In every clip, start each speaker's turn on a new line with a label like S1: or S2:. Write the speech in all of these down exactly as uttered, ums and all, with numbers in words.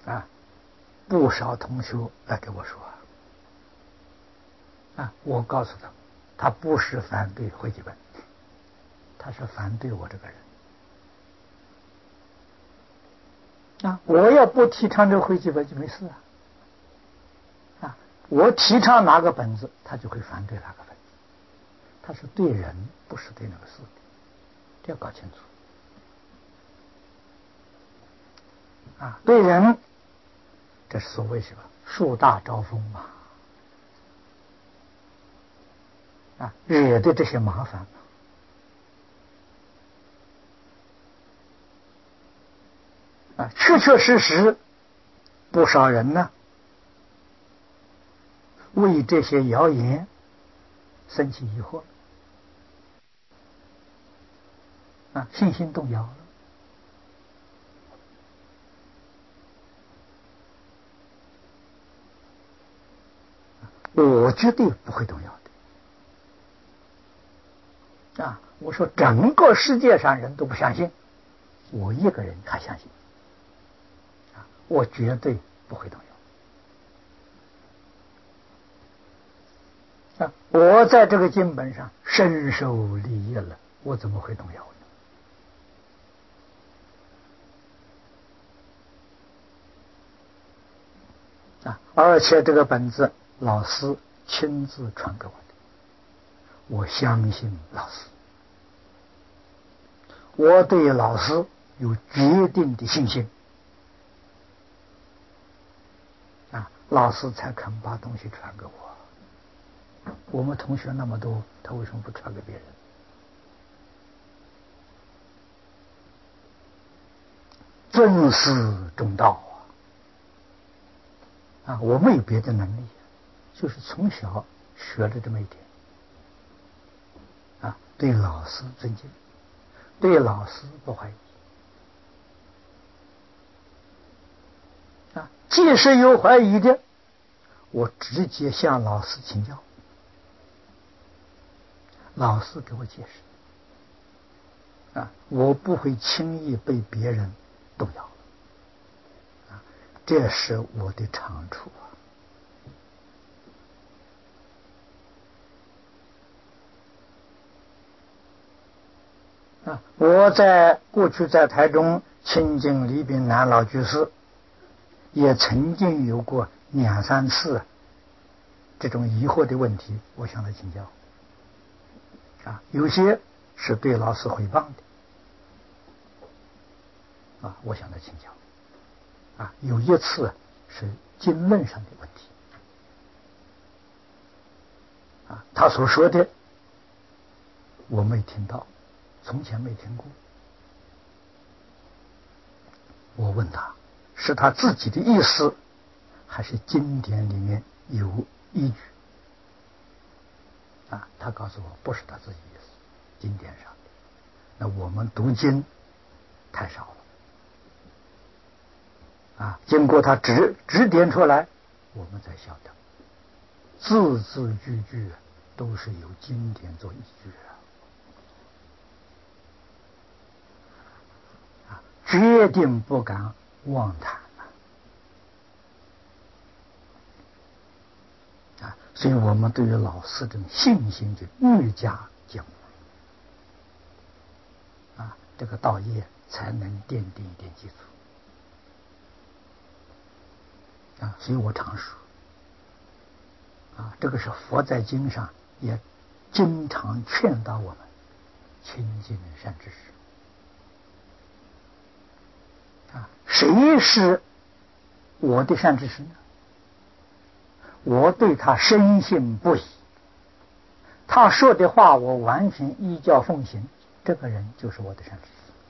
S1: 啊，不少同学来给我说啊，我告诉他，他不是反对会记本，他是反对我这个人啊。我要不提倡这个会记本就没事啊。啊，我提倡哪个本子，他就会反对哪个本子。他是对人，不是对那个事的，这要搞清楚。啊，对人，这是所谓什么？树大招风嘛。啊，惹的这些麻烦。啊，确确实实，不少人呢，为这些谣言生起疑惑，啊，信心动摇了。我绝对不会动摇的。啊，我说整个世界上人都不相信，我一个人还相信。啊，我绝对不会动摇。啊，我在这个经本上深受利益了，我怎么会动摇呢？啊，而且这个本子老师亲自传给我的，我相信老师，我对老师有决定的信心。啊，老师才肯把东西传给我。我们同学那么多，他为什么不传给别人？尊师重道啊！啊，我没有别的能力，就是从小学了这么一点。啊，对老师尊敬，对老师不怀疑。啊，即使有怀疑的，我直接向老师请教，老师给我解释。啊，我不会轻易被别人动摇。啊，这是我的长处啊！啊，我在过去在台中亲近李炳南老居士，也曾经有过两三次这种疑惑的问题，我向他请教。啊，有些是对老师诽谤的，啊，我向他请教。啊，有一次是经论上的问题，啊，他所说的我没听到，从前没听过。我问他，是他自己的意思，还是经典里面有依据？啊，他告诉我不是他自己意思，经典上的。那我们读经太少了。啊，经过他指指点出来，我们才晓得，字字句句都是有经典做依据啊！啊，决定不敢妄谈啊！啊，所以我们对于老师这种信心就愈加坚固啊，这个道业才能奠定一点基础。啊，所以我常说，啊，这个是佛在经上也经常劝导我们亲近善知识。啊，谁是我的善知识呢？我对他深信不疑，他说的话我完全依教奉行，这个人就是我的善知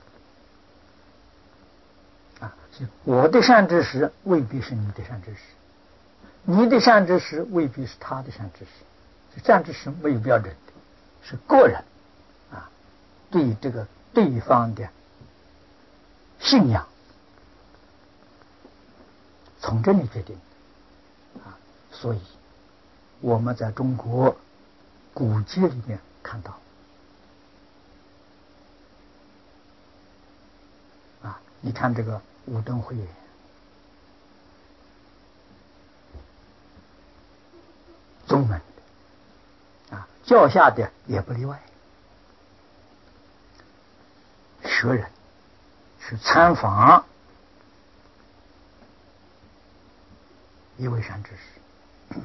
S1: 识。啊，我的善知识未必是你的善知识，你的善知识未必是他的善知识，善知识没有标准的，是个人啊对这个对方的信仰从这里决定啊。所以我们在中国古籍里面看到啊，你看这个武敦会教下的也不例外。学人去参访一位善知识，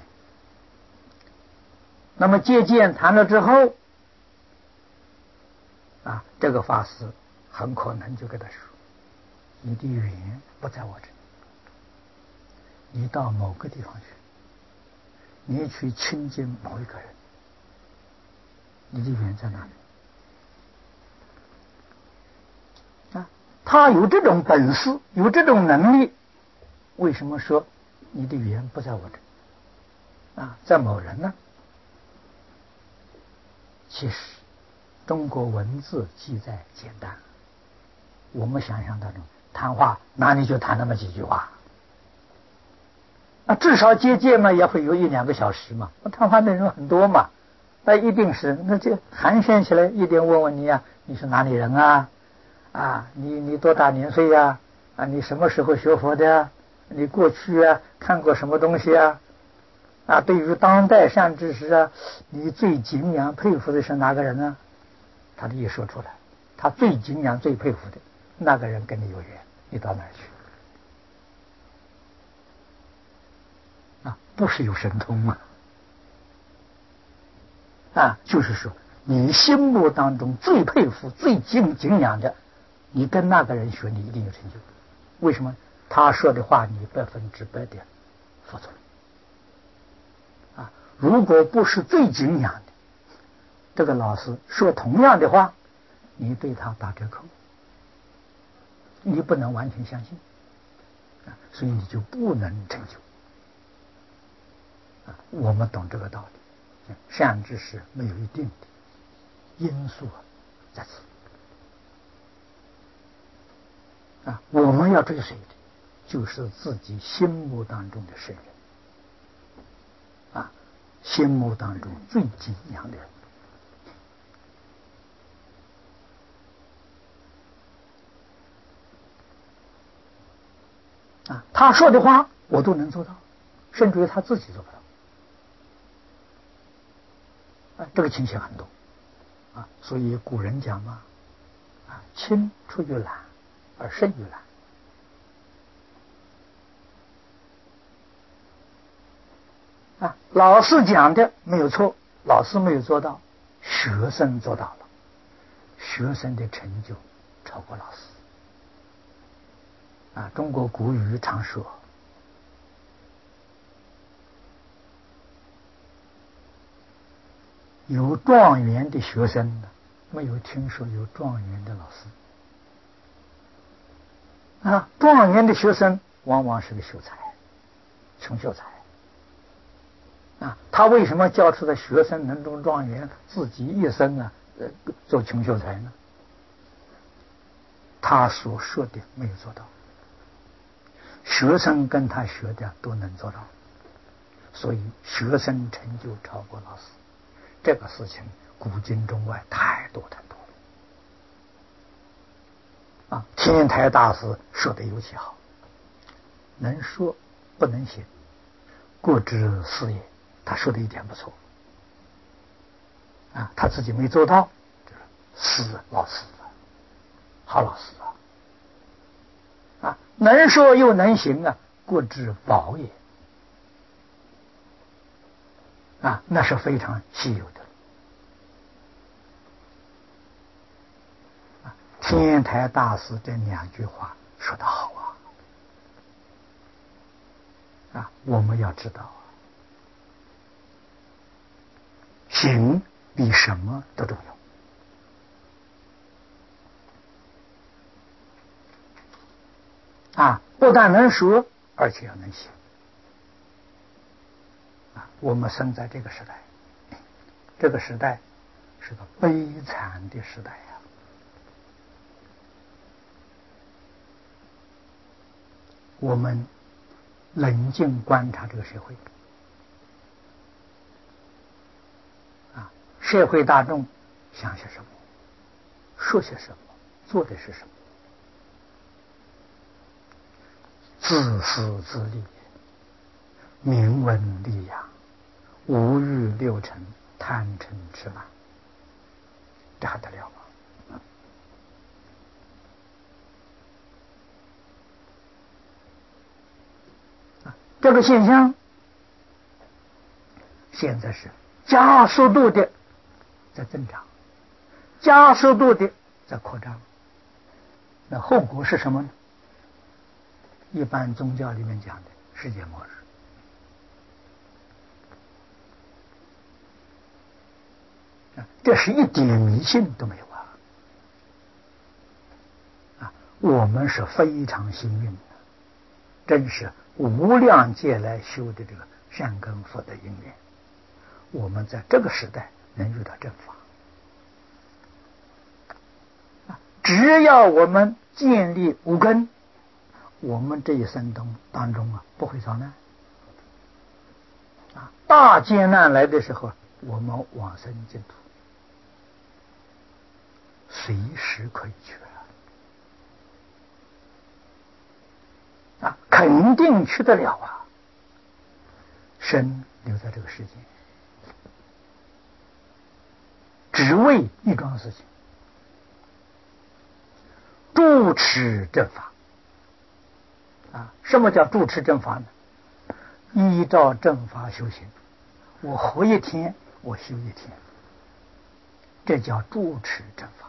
S1: 那么接见谈了之后啊，这个法师很可能就跟他说：“你的缘不在我这里，你到某个地方去，你去亲近某一个人，你的缘在哪里？”啊，他有这种本事，有这种能力，为什么说你的缘不在我这里？啊，在某人呢？其实中国文字记载简单，我们想象当中谈话哪里就谈那么几句话，啊，至少接见嘛也会有一两个小时嘛，谈话内容很多嘛，那一定是那这寒暄起来一定问问你啊，你是哪里人啊？啊，你你多大年岁呀？啊，你什么时候学佛的呀？你过去啊看过什么东西啊？啊，对于当代善知识啊，你最敬仰佩服的是哪个人呢？他就一说出来，他最敬仰最佩服的那个人跟你有缘，你到哪儿去？啊，不是有神通吗？啊，就是说你心目当中最佩服最敬敬仰的，你跟那个人学，你一定有成就。为什么？他说的话你百分之百的服从。啊，如果不是最敬仰的这个老师说同样的话，你对他打折扣，你不能完全相信，啊，所以你就不能成就。啊，我们懂这个道理，善知识没有一定的因素在此。啊，我们要追随的就是自己心目当中的圣人，啊，心目当中最敬仰的人。啊，他说的话我都能做到，甚至于他自己做不到。啊，这个情形很多。啊，所以古人讲嘛，啊，青出于蓝而胜于蓝。啊，老师讲的没有错，老师没有做到，学生做到了，学生的成就超过老师。啊，中国古语常说，有状元的学生，没有听说有状元的老师。啊，状元的学生往往是个秀才，穷秀才。啊，他为什么教出的学生能中状元，自己一生啊，呃，做穷秀才呢？他所说的没有做到，学生跟他学的都能做到，所以学生成就超过老师。这个事情古今中外太多太多了。啊，天台大师说的尤其好，能说不能行，过之是也。他说的一点不错。啊，他自己没做到，是老师啊，好老师啊。啊，能说又能行啊，过之宝也。啊，那是非常稀有的。啊，天台大师这两句话说得好啊！啊，我们要知道啊，行比什么都重要。啊，不但能说，而且要能行。啊，我们生在这个时代，这个时代是个悲惨的时代呀。我们冷静观察这个社会，啊，社会大众想些什么，说些什么，做的是什么？自私自利，名闻利养，五欲六尘， 贪嗔痴慢，这还得了吗？啊，这个现象现在是加速度的在增长，加速度的在扩张。那后果是什么呢？一般宗教里面讲的世界末日。这是一点迷信都没有啊！啊，我们是非常幸运的，真是无量劫来修的这个善根福德因缘，我们在这个时代能遇到正法。啊，只要我们建立无根，我们这一生当当中啊，不会遭难。啊，大劫难来的时候，我们往生净土。随时可以去啊！啊，肯定去得了啊！生留在这个世界，只为一桩事情：主持正法。啊，什么叫主持正法呢？依照正法修行，我活一天，我修一天，这叫主持正法。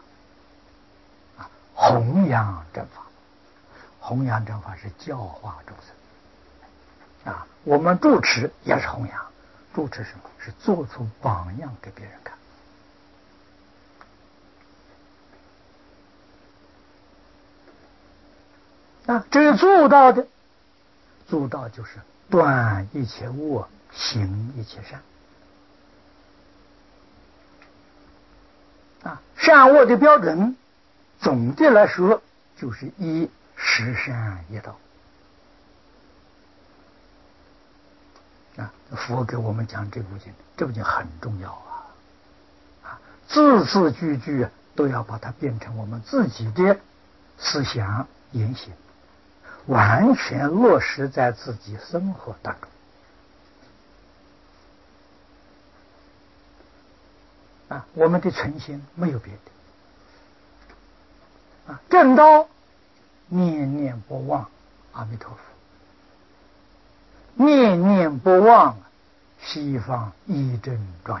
S1: 弘扬正法，弘扬正法是教化众生啊。我们主持也是弘扬，主持什么？是做出榜样给别人看啊。至于做到的，做到就是断一切恶，行一切善啊。善恶的标准，总的来说就是一十善业道啊。佛给我们讲这部经，这部经很重要啊，啊，字字句句都要把它变成我们自己的思想言行，完全落实在自己生活当中啊。我们的存心没有别的。啊，正道念念不忘阿弥陀佛，念念不忘西方一真庄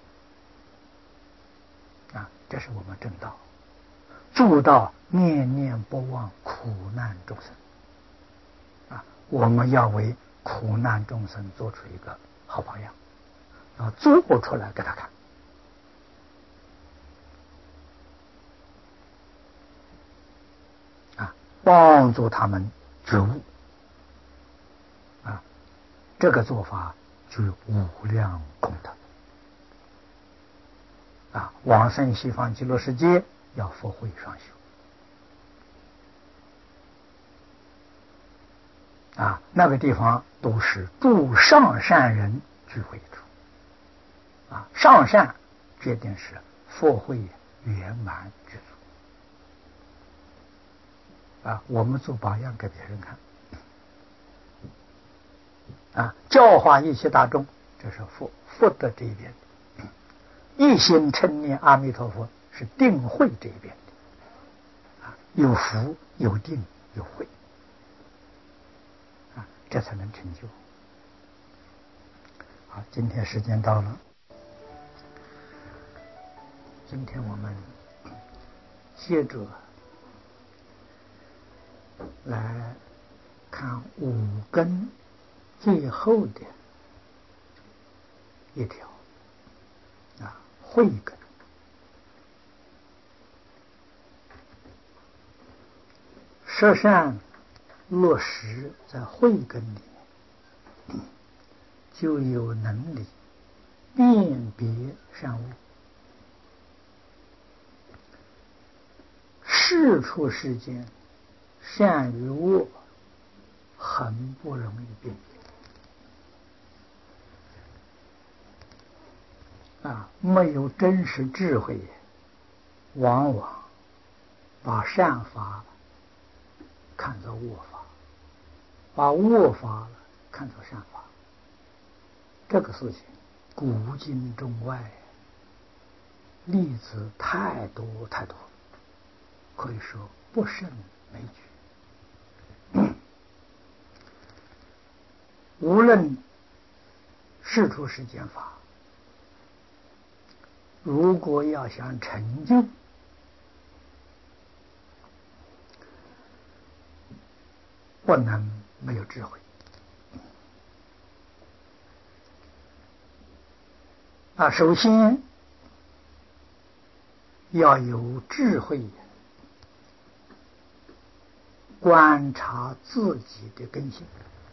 S1: 严啊，这是我们正道。做到念念不忘苦难众生啊，我们要为苦难众生做出一个好榜样，要做出来给他看。帮助他们觉悟啊，这个做法就有无量功德啊！往生西方极乐世界要佛慧双修啊，那个地方都是诸上善人聚会处啊，上善决定是佛慧圆满具足。啊，我们做榜样给别人看，啊，教化一切大众，这是福福德这一边的；一心称念阿弥陀佛是定慧这一边的，啊，有福有定有慧，啊，这才能成就。好，今天时间到了，今天我们接着来看五根最后的一条啊，慧根。十善落实在慧根里面，就有能力辨别善恶。事出世间，善与恶很不容易辨别啊，没有真实智慧，往往把善法看作恶法，把恶法看作善法，这个事情古今中外例子太多太多，可以说不胜枚举。无论世出世间法，如果要想成就，不能没有智慧啊！首先要有智慧，观察自己的根性，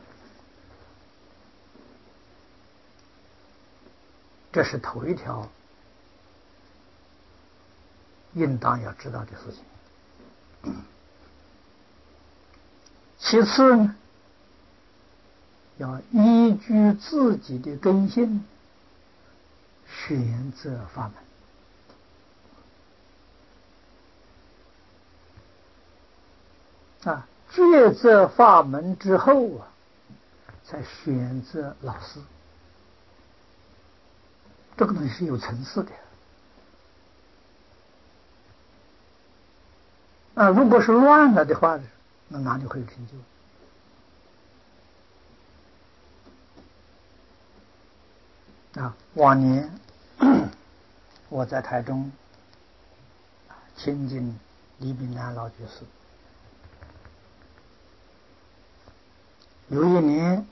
S1: 这是头一条应当要知道的事情。其次呢，要依据自己的根性选择法门啊，抉择法门之后啊，才选择老师。这个东西是有层次的啊，如果是乱了的话，那哪里会有成就？啊，往年我在台中亲近李炳南老居士，有一年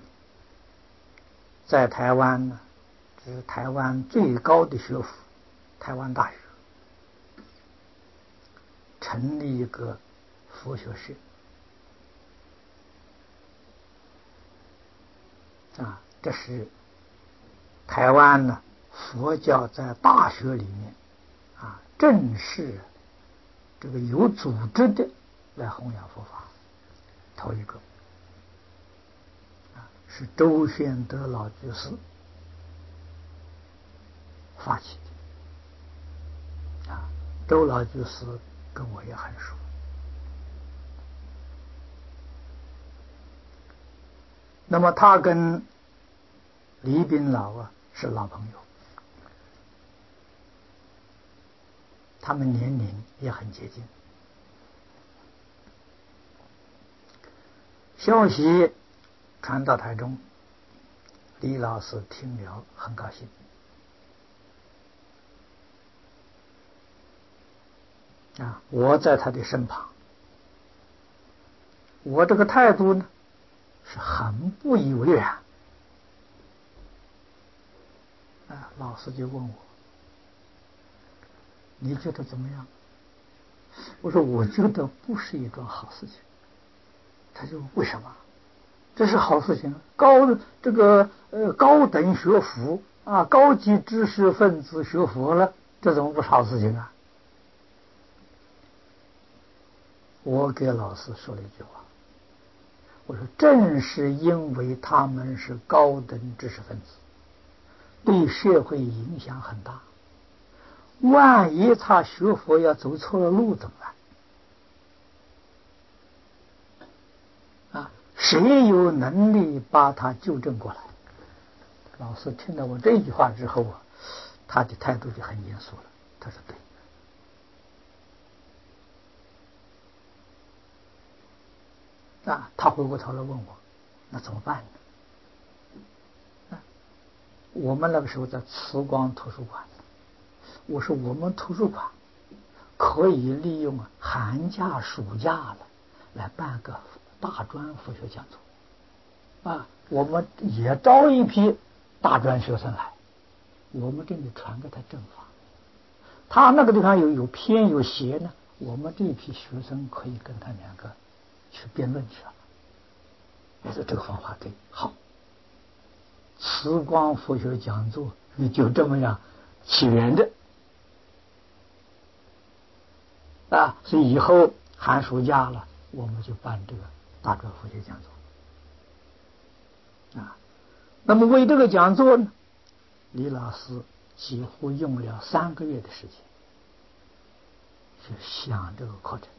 S1: 在台湾呢，这是台湾最高的学府台湾大学成立一个佛学社啊，这是台湾呢佛教在大学里面啊正式这个有组织的来弘扬佛法，头一个啊是周宣德老居士发起的啊，周老居士跟我也很熟。那么他跟李炳老啊是老朋友，他们年龄也很接近。消息传到台中，李老师听了很高兴啊，我在他的身旁，我这个态度呢是很不以为然啊。老师就问我，你觉得怎么样？我说我觉得不是一桩好事情。他就为什么？这是好事情，高这个呃高等学府啊，高级知识分子学佛了，这怎么不是好事情啊？我给老师说了一句话，我说正是因为他们是高等知识分子，对社会影响很大，万一他学佛要走错了路怎么办啊？谁有能力把他纠正过来？老师听到我这句话之后啊，他的态度就很严肃了。他说对。啊，他回过头来问我，那怎么办呢？啊，我们那个时候在慈光图书馆，我说我们图书馆可以利用寒假暑假了来办个大专佛学讲座啊，我们也招一批大专学生来，我们这里传给他正法，他那个地方有有偏有邪呢，我们这一批学生可以跟他两个去辩论去了。我说这个方法对，好，慈光佛学讲座你就这么样起源的啊，所以以后寒暑假了，我们就办这个大专佛学讲座啊。那么为这个讲座呢，李老师几乎用了三个月的时间去想这个课程。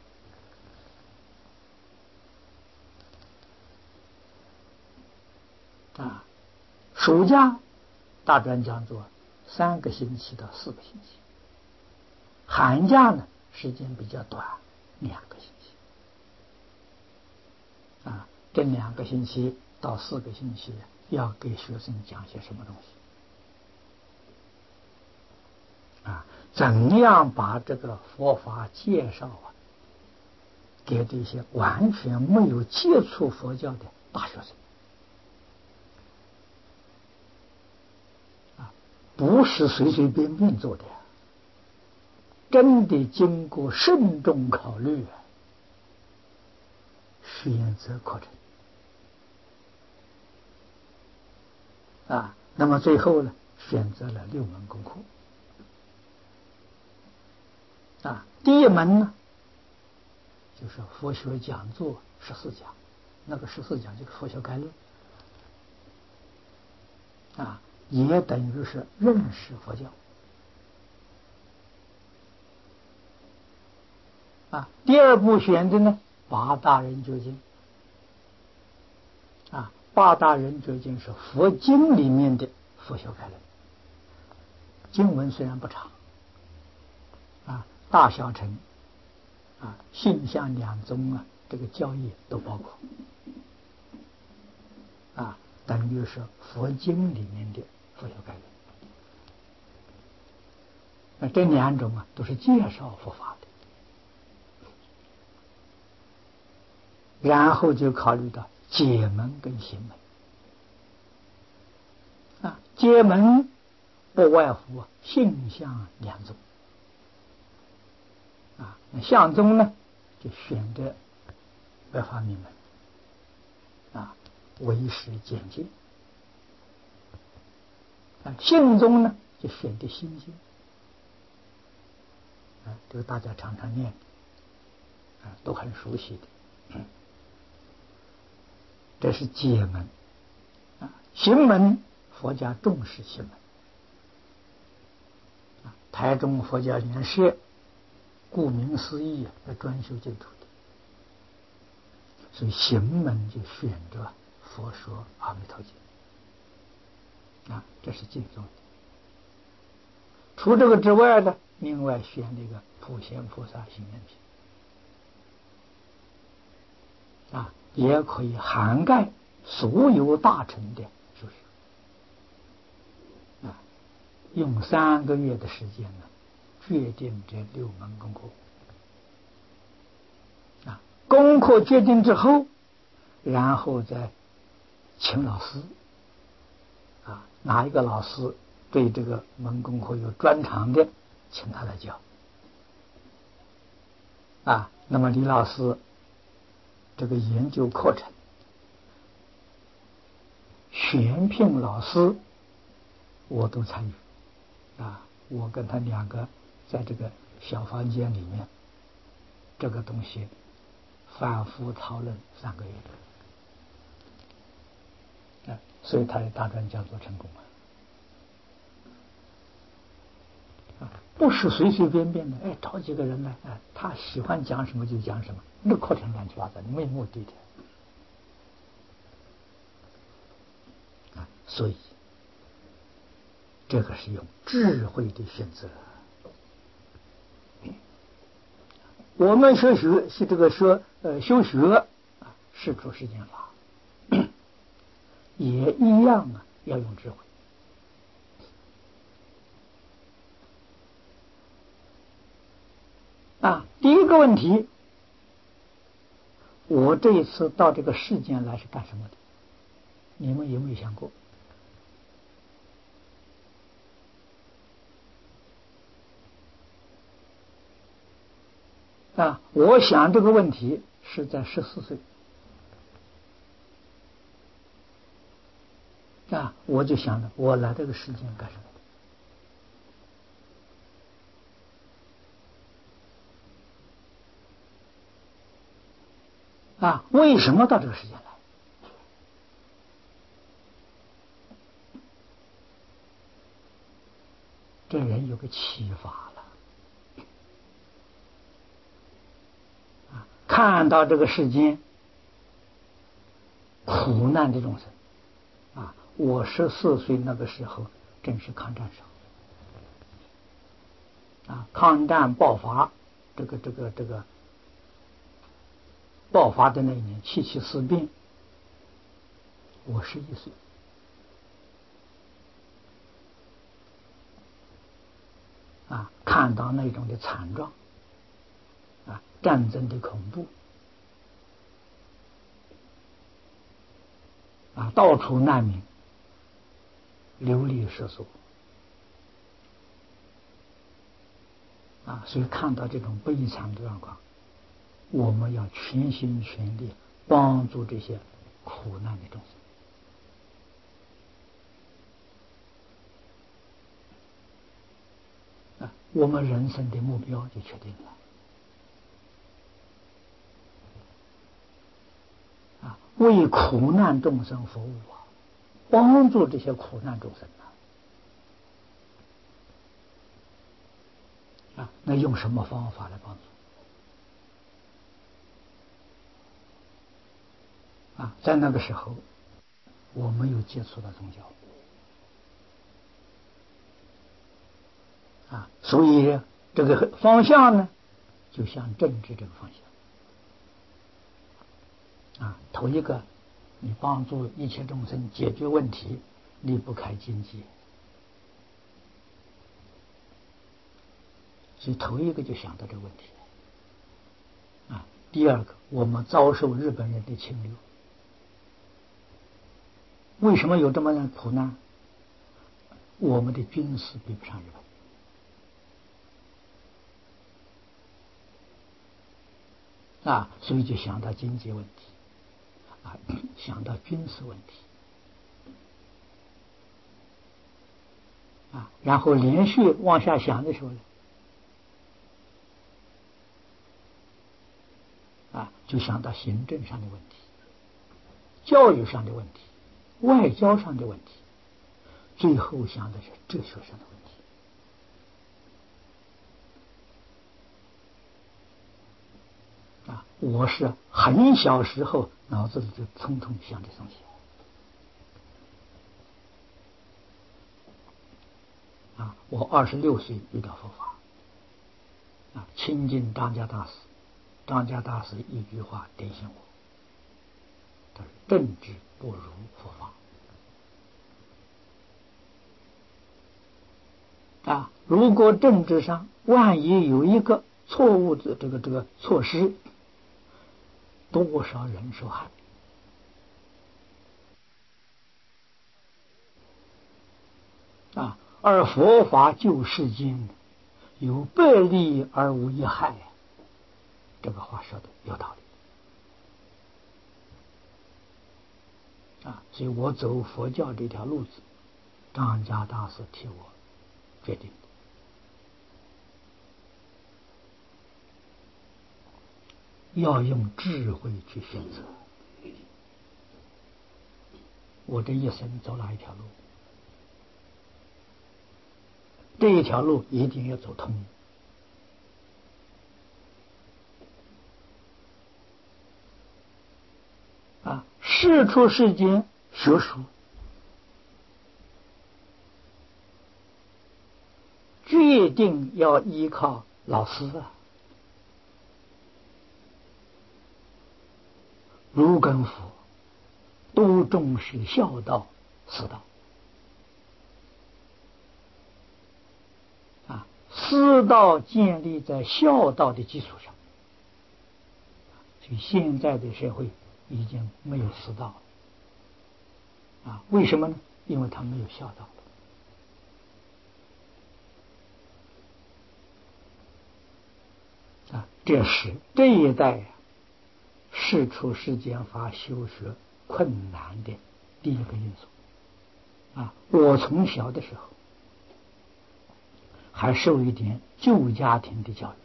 S1: 啊，暑假大专讲座三个星期到四个星期，寒假呢时间比较短，两个星期。啊，这两个星期到四个星期要给学生讲些什么东西？啊，怎样把这个佛法介绍啊，给这些完全没有接触佛教的大学生？啊，不是随随便便做的呀，真的经过慎重考虑，选择课程。啊，那么最后呢，选择了六门功课。啊，第一门呢，就是佛学讲座十四讲，那个十四讲就是佛学概论，啊，也等于是认识佛教。啊，第二部选的呢，八大人觉经。啊，八大人觉经是佛经里面的佛学概论，经文虽然不长，啊，大小乘啊，性相两宗啊，这个教义都包括，啊，等于是佛经里面的佛学概论。那这两种啊，都是介绍佛法的。然后就考虑到解门跟行门。啊，解门不外乎性相两宗。啊，那相宗呢，就选择白法明门，啊，唯识简介。啊，性宗呢，就选择心经。啊，这个大家常常念，啊，都很熟悉的。嗯，这是解门。啊，行门，佛家重视行门。啊，台中佛教联社顾名思义啊，要专修净土的，所以行门就选择佛说阿弥陀经。啊，这是净宗的。除这个之外呢，另外选了一个普贤菩萨行愿品。啊，也可以涵盖所有大乘的修学。啊，用三个月的时间呢，决定这六门功课。啊，功课决定之后，然后再请老师。啊，哪一个老师对这个门功课有专长的，请他来教。啊，那么李老师这个研究课程，选聘老师，我都参与。啊，我跟他两个在这个小房间里面，这个东西反复讨论三个月。啊，所以他的大专讲座成功啊！啊，不是随随便便的，哎，找几个人来，哎，他喜欢讲什么就讲什么，那课程乱七八糟，没目的的。啊，所以这个是用智慧的选择。我们学学是这个说呃修学啊，是出世间法，也一样啊，要用智慧。啊，第一个问题，我这一次到这个世间来是干什么的？你们有没有想过？啊，我想这个问题是在十四岁。啊，我就想着我来这个世间干什么的？啊，为什么到这个世间来？这人有个启发了。啊，看到这个世间苦难的众生。啊，我十四岁那个时候正是抗战时候啊，抗战爆发，这个这个这个爆发的那一年，七七事变，我十一岁。啊，看到那种的惨状，啊，战争的恐怖，啊，到处难民，流离失所，啊，所以看到这种悲惨的状况，我们要全心全力帮助这些苦难的众生。我们人生的目标就确定了啊，为苦难众生服务啊，帮助这些苦难众生啊，啊，那用什么方法来帮助啊？在那个时候，我没有接触到宗教啊，所以这个方向呢，就向政治这个方向啊。头一个，你帮助一切众生解决问题，离不开经济，所以头一个就想到这个问题啊。第二个，我们遭受日本人的侵略，为什么有这么样苦难？我们的军事比不上日本。啊，所以就想到经济问题，啊，想到军事问题，啊，然后连续往下想的时候呢，啊，就想到行政上的问题、教育上的问题、外交上的问题，最后想的是哲学上的问题。啊，我是很小时候脑子里就匆匆想这东西。啊，我二十六岁遇到佛法，啊，亲近张家大师，张家大师一句话点醒我，他说：“政治不如佛法。”啊，如果政治上万一有一个错误的这个这个措施，多少人受害啊！而佛法救世间，有百利而无一害，这个话说的有道理啊！所以我走佛教这条路子，张家大师替我决定的，要用智慧去选择。我这一生走哪一条路？这一条路一定要走通啊！世出世间学术，决定要依靠老师啊，儒跟佛都重视孝道、师道啊，师道建立在孝道的基础上，所以现在的社会已经没有师道了啊？为什么呢？因为他没有孝道啊，这是这一代啊世出世间法修学困难的第一个因素啊！我从小的时候还受一点旧家庭的教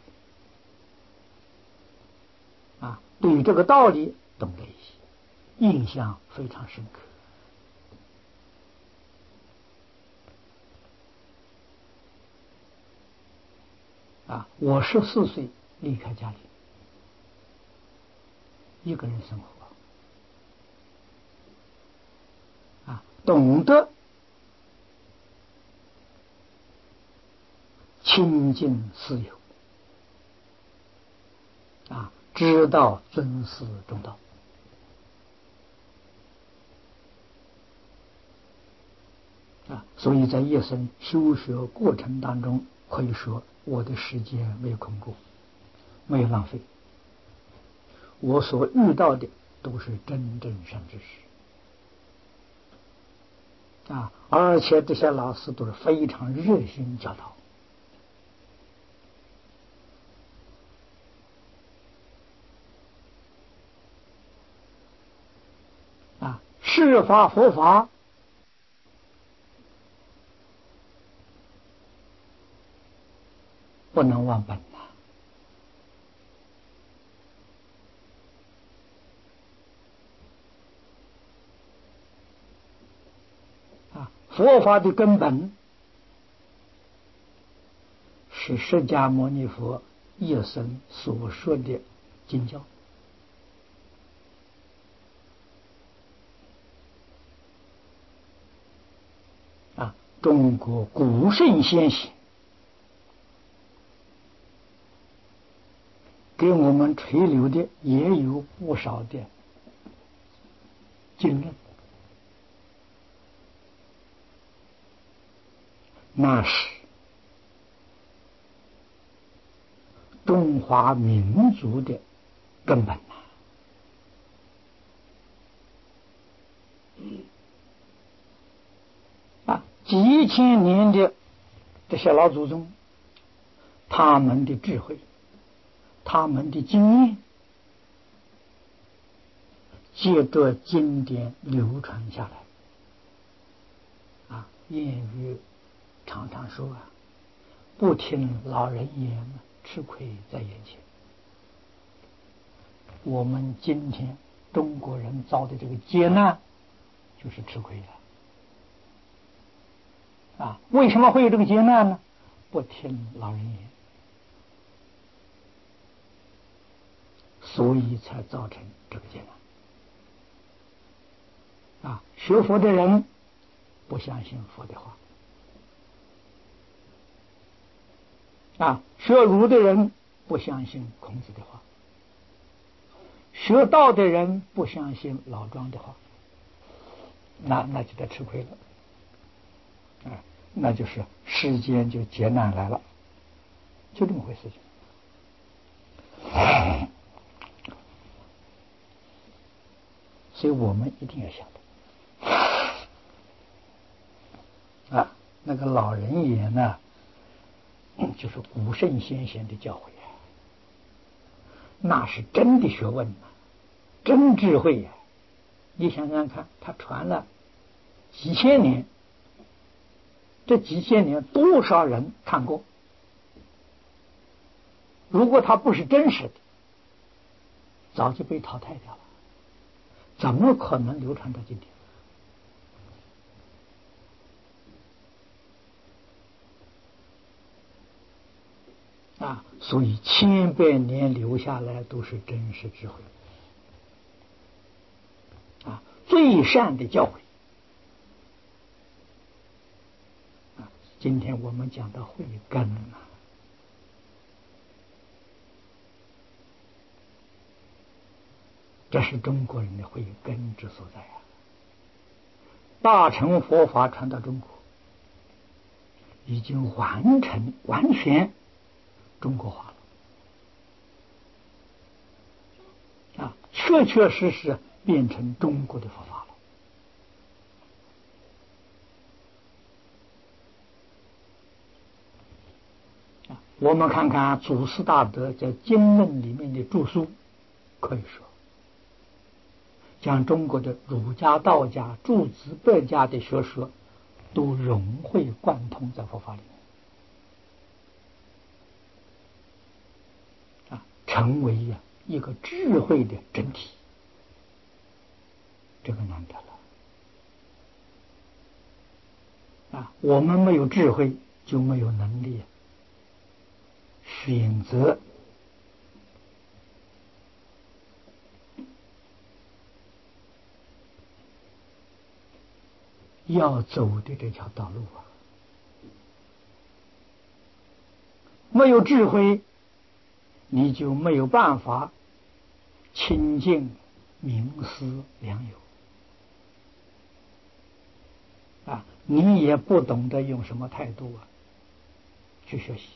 S1: 育啊，对于这个道理懂得一些，印象非常深刻啊！我十四岁离开家里，一个人生活啊，懂得严禁私有，啊，知道尊师重道。啊，所以在一生修学过程当中，可以说我的时间没有空过，没有浪费。我所遇到的都是真正善知识，啊，而且这些老师都是非常热心教导。啊，释法佛法不能忘本呐！啊，佛法的根本是释迦牟尼佛一生所说的经教。啊，中国古圣先贤给我们垂留的也有不少的经论，那是中华民族的根本呐！啊，几千年的这些老祖宗，他们的智慧，他们的经验，借着经典流传下来。啊，谚语常常说啊，不听老人言，吃亏在眼前。我们今天中国人遭的这个劫难，就是吃亏了。啊，为什么会有这个劫难呢？不听老人言，所以才造成这个劫难。啊，学佛的人不相信佛的话，啊，学儒的人不相信孔子的话，学道的人不相信老庄的话，那那就得吃亏了。啊，那就是世间就劫难来了，就这么回事情。所以我们一定要晓得，啊，那个老人言呢，就是古圣先贤的教诲啊，那是真的学问啊，真智慧呀、啊！你想想看，他传了几千年，这几千年多少人看过？如果他不是真实的，早就被淘汰掉了，怎么可能流传到今天？啊，所以千百年留下来都是真实智慧，啊，最善的教诲。啊，今天我们讲到慧根啊，这是中国人的慧根之所在啊。大乘佛法传到中国，已经完成完全中国化了，啊，确确实实变成中国的佛法了。啊，我们看看祖师大德在经论里面的著述，可以说将中国的儒家、道家、诸子百家的学说都融会贯通在佛法里面，啊，成为呀一个智慧的整体，这个难得了。啊，我们没有智慧，就没有能力选择要走的这条道路啊。 没有智慧，你就没有办法亲近明思良友啊，你也不懂得用什么态度啊去学习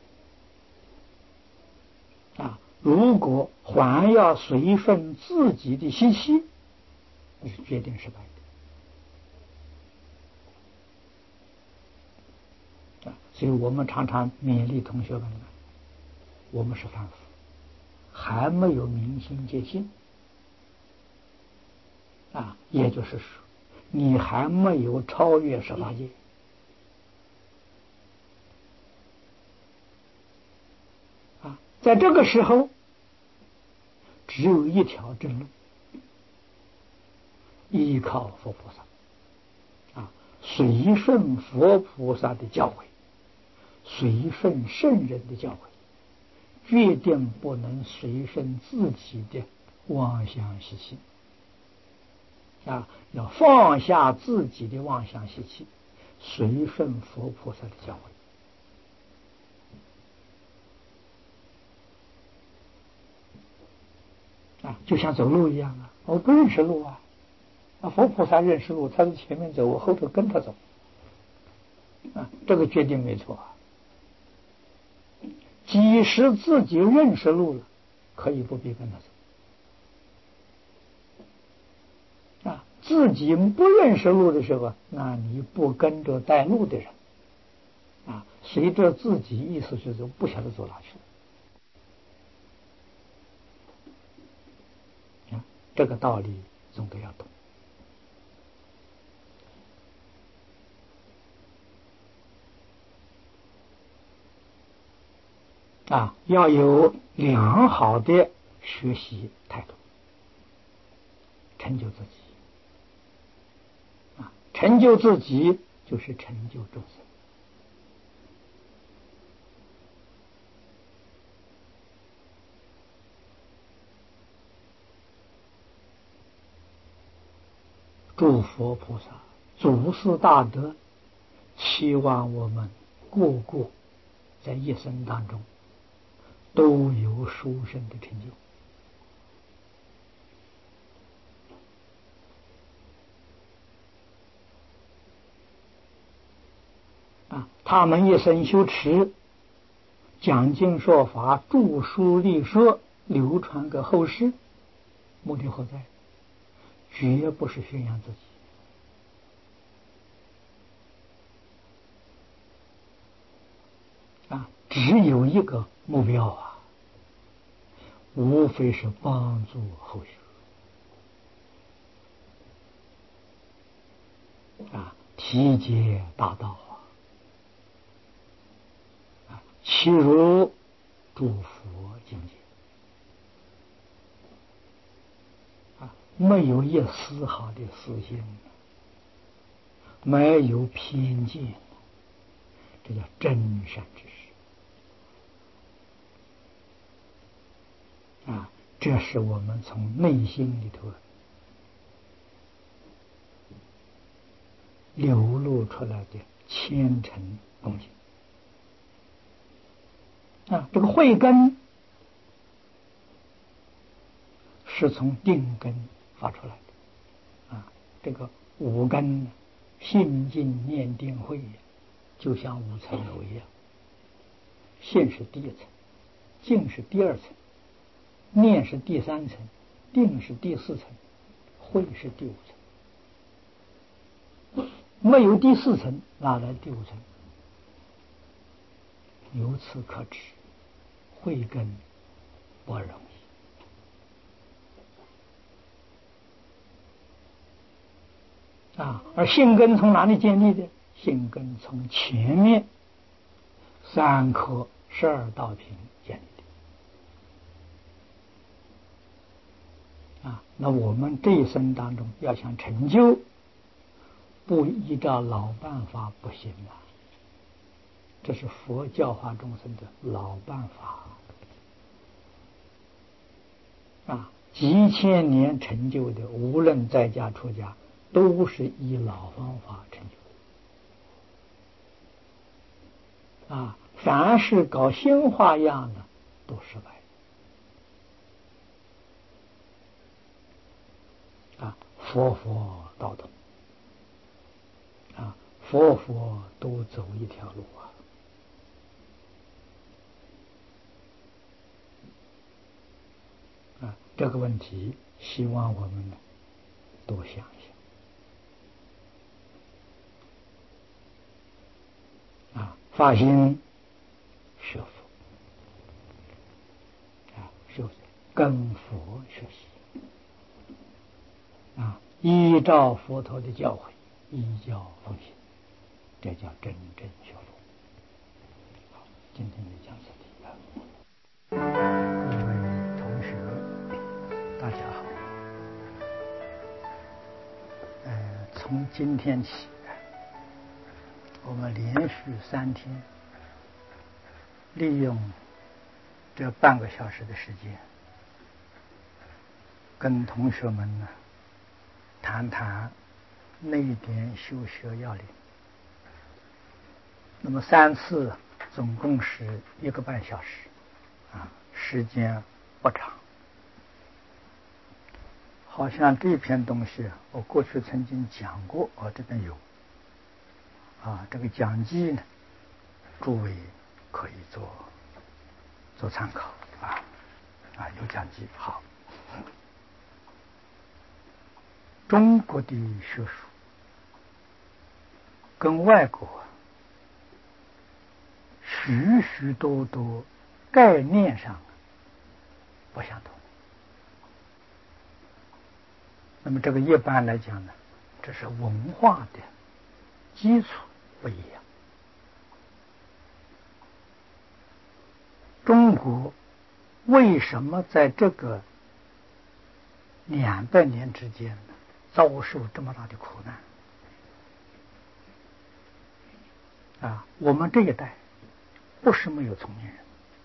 S1: 啊。如果还要随顺自己的习气，那是决定失败的啊。所以我们常常勉励同学们呢，我们是凡夫，还没有明心见性啊，也就是说，你还没有超越十法界啊。在这个时候，只有一条正路，依靠佛菩萨啊，随顺佛菩萨的教诲，随顺圣人的教诲，决定不能随顺自己的妄想习气啊，要放下自己的妄想习气，随顺佛菩萨的教诲啊，就像走路一样啊，我不认识路啊，啊，佛菩萨认识路，他在前面走，我后头跟他走啊，这个决定没错啊。即使自己认识路了，可以不必跟他走啊。自己不认识路的时候，那你不跟着带路的人啊，随着自己意思去走，不晓得走哪去啊。这个道理总得要懂啊，要有良好的学习态度，成就自己啊，成就自己就是成就众生诸佛菩萨、祖师大德期望我们个个在一生当中都有殊胜的成就啊。他们一生修持，讲经说法，著书立说，流传给后世，目的何在？绝不是宣扬自己啊，只有一个目标啊，无非是帮助后学啊，体解大道啊，其如诸佛境界啊，没有一丝毫的私心，没有偏见，这叫真善之事啊。这是我们从内心里头流露出来的虔诚恭敬啊。这个慧根是从定根发出来的啊。这个五根信静念定慧，就像五层楼一样，信是第一层，静是第二层，念是第三层，定是第四层，慧是第五层。没有第四层，哪来第五层？由此可知，慧根不容易啊。而性根从哪里建立的？性根从前面三颗十二道品建立的啊。那我们这一生当中要想成就，不依照老办法不行啊。这是佛教化众生的老办法啊，几千年成就的，无论在家出家，都是以老方法成就啊。 凡是搞新花样的都失败啊！佛佛道同啊，佛佛都走一条路啊！啊，这个问题，希望我们呢多想一想啊，发心学佛啊，学佛跟佛学习啊，依照佛陀的教诲，依教奉行，这叫真正学佛。好，今天就讲这里啊。各位同学，大家好。呃，从今天起，我们连续三天，利用这半个小时的时间，跟同学们呢谈谈内点修学要领。那么三次总共是一个半小时啊，时间不长。好像这篇东西我过去曾经讲过，我这边有啊，这个讲记呢，诸位可以做做参考啊啊，有讲记。好，中国的学术跟外国许许多多概念上不相同。那么这个一般来讲呢，这是文化的基础不一样。中国为什么在这个两百年之间呢，遭受这么大的苦难啊？我们这一代不是没有聪明人，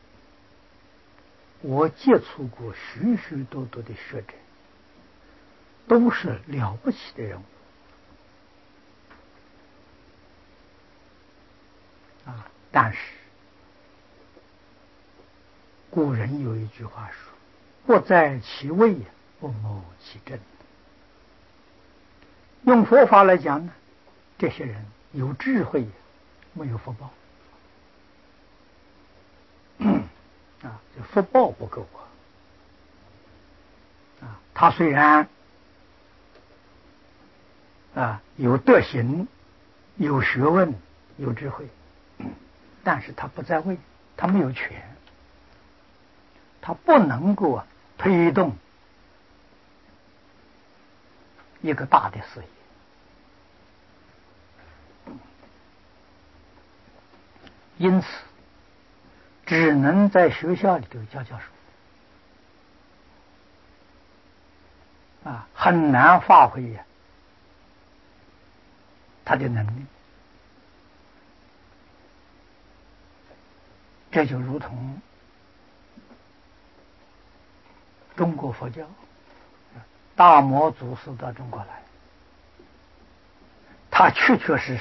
S1: 我接触过许许多多的学者，都是了不起的人物啊！但是古人有一句话说：“不在其位，不谋其政。”用佛法来讲呢，这些人有智慧，没有福报啊，这福报不够啊！啊，他虽然啊有德行、有学问、有智慧，但是他不在位，他没有权，他不能够推动一个大的事业。因此只能在学校里头教教书啊，很难发挥呀他的能力。这就如同中国佛教，大摩祖师到中国来，他确确实实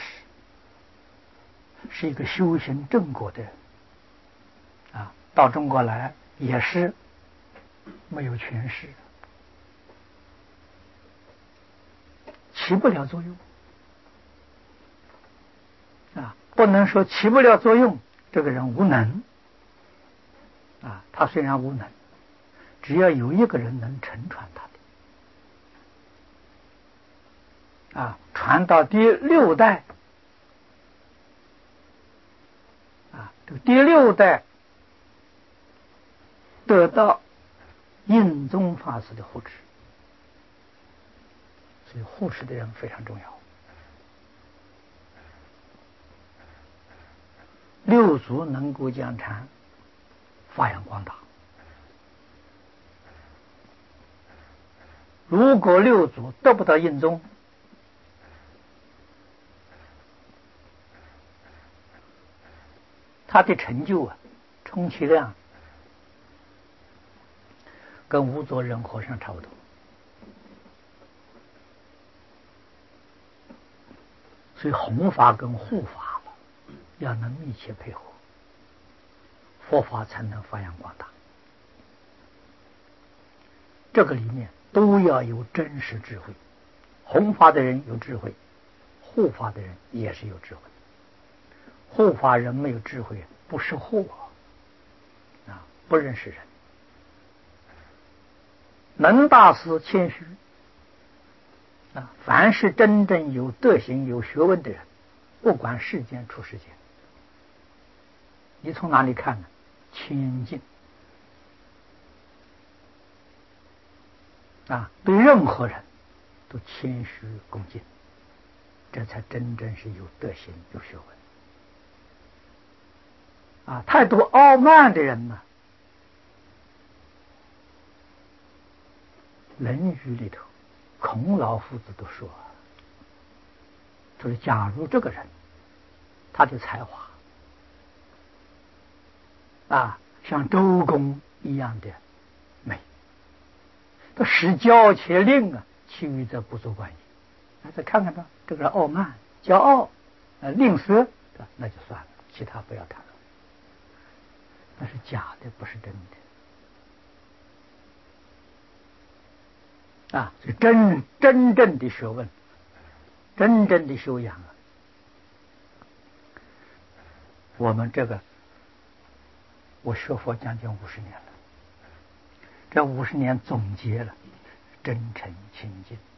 S1: 是一个修行正果的人啊，到中国来也是没有权势，起不了作用啊，不能说起不了作用，这个人无能啊，他虽然无能，只要有一个人能承传他的啊，传到第六代啊，这个第六代得到印宗法师的护持，所以护持的人非常重要。六祖能够将禅发扬光大，如果六祖得不到印宗，他的成就啊，充其量跟无作人和尚差不多。所以弘法跟护法要能密切配合佛法才能发扬光大。这个里面都要有真实智慧，弘法的人有智慧，护法的人也是有智慧。护法人没有智慧，不识货啊，不认识人。能大师谦虚啊，凡是真正有德行、有学问的人，不管世间出世间，你从哪里看呢？谦敬啊，对任何人都谦虚恭敬，这才真正是有德行、有学问啊。太多傲慢的人呢，《论语》里头，孔老夫子都说，就是假如这个人他的才华啊，像周公一样的美，他使教且令啊，其余则不足观也。那再看看他这个人傲慢、骄傲、呃吝啬，那就算了，其他不要谈了。那是假的，不是真的啊！所以真真正的学问，真正的修养啊，我们这个我学佛将近五十年了，这五十年总结了真诚清净。